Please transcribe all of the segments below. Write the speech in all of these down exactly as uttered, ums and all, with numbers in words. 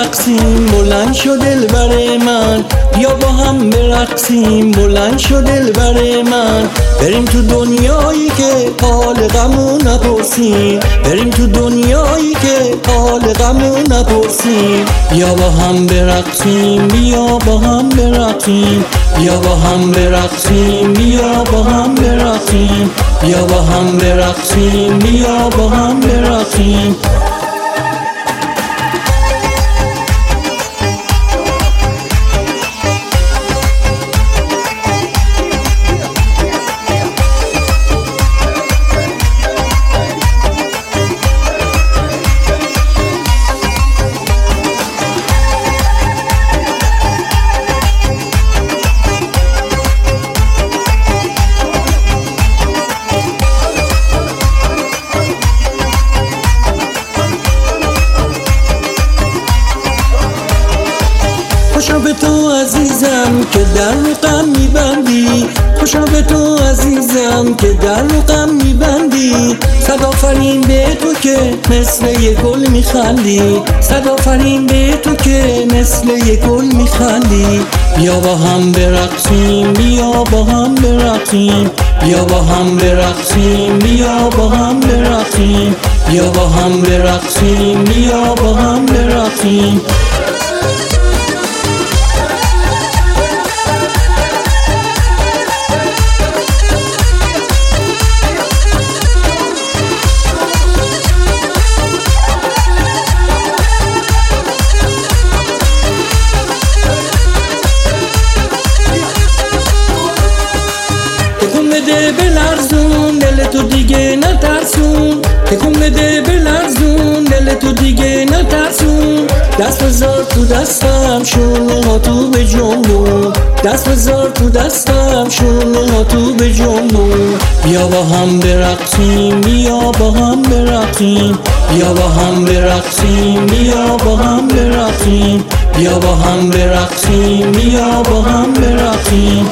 برقصیم بلند شو دلبر من، بیا با هم برقصیم بلند شو دلبر من. بریم تو دنیایی که حال غمو نپرسیم، بریم تو دنیایی که حال غمو نپرسیم. بیا با هم برقصیم، بیا با هم برقصیم، بیا با هم برقصیم، بیا با هم برقصیم، بیا با هم برقصیم، بیا با هم برقصیم. خوشا به تو عزیزم که در رو غم میبندی، خوشا به تو عزیزم که در رو غم میبندی. صد آفرین به تو که مثل یک گل میخندی، صد آفرین به تو که مثل یک گل میخندی. بیا با هم برقصیم، بیا با هم برقصیم، بیا با هم برقصیم، بیا با هم برقصیم، بیا با هم برقصیم، بیا با هم برقصیم. تکون بده بلرزون دل تو دیگه نترسون، تکون بده بلرزون دل تو دیگه نترسون. دست بذار تو دستم شونه ها تو به جنبون، دست بذار تو دستم شونه ها تو به جنبون. بیا با هم برقصیم، بیا با هم برقصیم، بیا با هم برقصیم، بیا با هم برقصیم، بیا با هم برقصیم، بیا با هم برقصیم.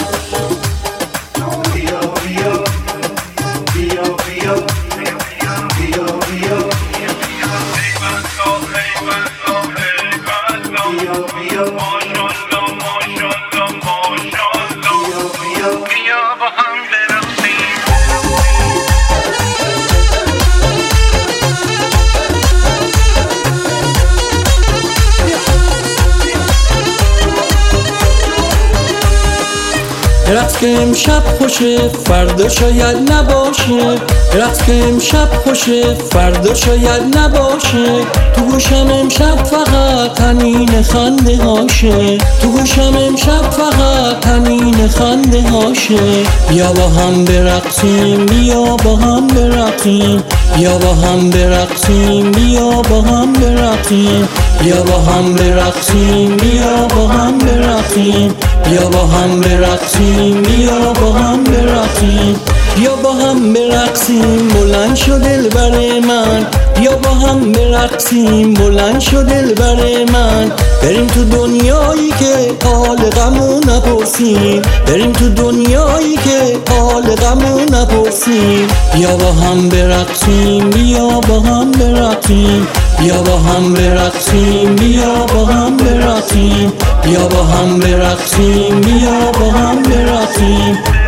رقص که امشب خوشه فردا شاید نباشه، رقص که امشب خوشه فردا شاید نباشه. تو گوشم امشب فقط تنین خنده هاشه، تو گوشم امشب فقط تنین خنده هاشه. بیا با هم برقصیم، بیا با هم برقصیم، بیا با هم برقصیم، بیا با هم برقصیم، بیا با هم برقصیم، بیا با هم برقصیم، بیا با هم برقصیم، بیا با هم برقصیم. بیا با هم برقصیم بلند شو دلبر من، بیا با هم برقصیم بلند شو دلبر من. بریم تو دنیایی که حال غمو نپرسیم، بریم تو دنیایی که حال غمو نپرسیم. بیا با هم برقصیم، بیا با هم برقصیم، بیا با هم برقصیم، بیا با هم برقصیم، بیا با هم برقصیم، بیا با هم برقصیم.